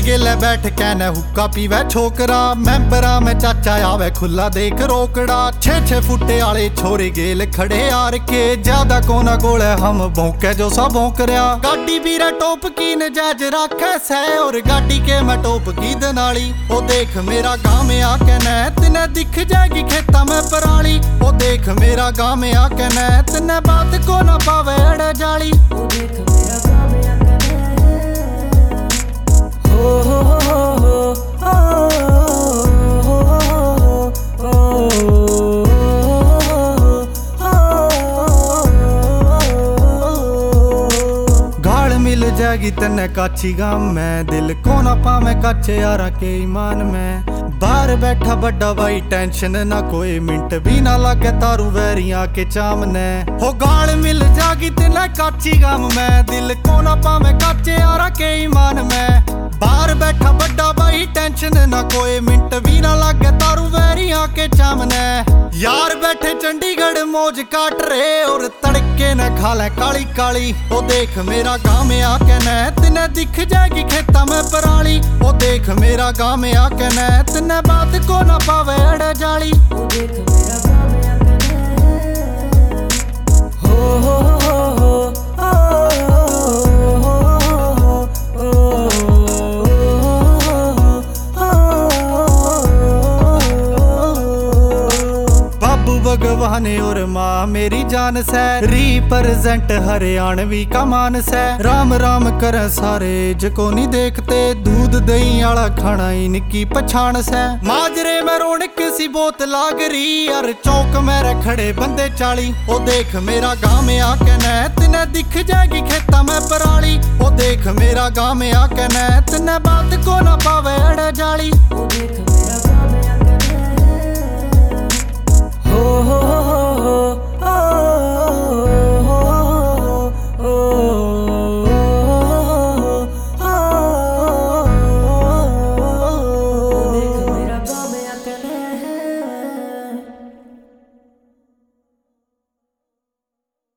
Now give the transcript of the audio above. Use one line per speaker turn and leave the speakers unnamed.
गेले बैठ कैने हुक्का पीवे छोकरा, मैंबरा में चाचा आवे खुला देख रोकड़ा। 6-6 फुटे आले छोरे गेल खड़े यार के, ज्यादा कोना गोले हम भौंके जो सा भौंक रहा। गाड़ी बीरा टोप की नजायज राखे सै, और गाड़ी के मैं टोप की दनाली। ओ देख मेरा गाँव में आके न तिने दिख जाएगी खेता में पराली। ओ देख मेरा गाँव में आके न तिने बात को ना पावे अड़े जाली। मिल जाएगी तन्ने काची गाम में, दिल को ना पावे काचे यारा के ईमान में। बाहर बैठा बड़ा भाई टेंशन ना कोई मिनट भी ना लागे तारू वैरियां के चामने। हो गाल मिल जाएगी तन्ने काची गाम में, दिल को ना पावे काचे यारा के ईमान में। बाहर बैठा बड़ा भाई टेंशन ना कोई मिनट भी ना लागे तारू वैरियां के चामने। यार बैठे चंडीगढ़ मौज काट रहे, और तड़के न खा ले काली काली। ओ देख मेरा गाँव में आके न तिने दिख जाएगी खेता में पराली। ओ देख मेरा गाँव में आके न तिने बात को ना पावे अड़े जाली। ओ देख मेरा गाँव में आके भगवान और माँ मेरी जान से, रिप्रेजेंट हरियाणवी का मान से। राम राम कर सारे जको नहीं देखते, दूध दही आला खाना इनकी पछाण से। माजरे में रौनक सी बोत लाग रही, और चौक में खड़े बंदे 40। ओ देख मेरा गाँव में आके न तिने दिख जाएगी खेता में पराली। ओ देख मेरा गाँव में आके न तिने बात को ना पावे अड़े जाली।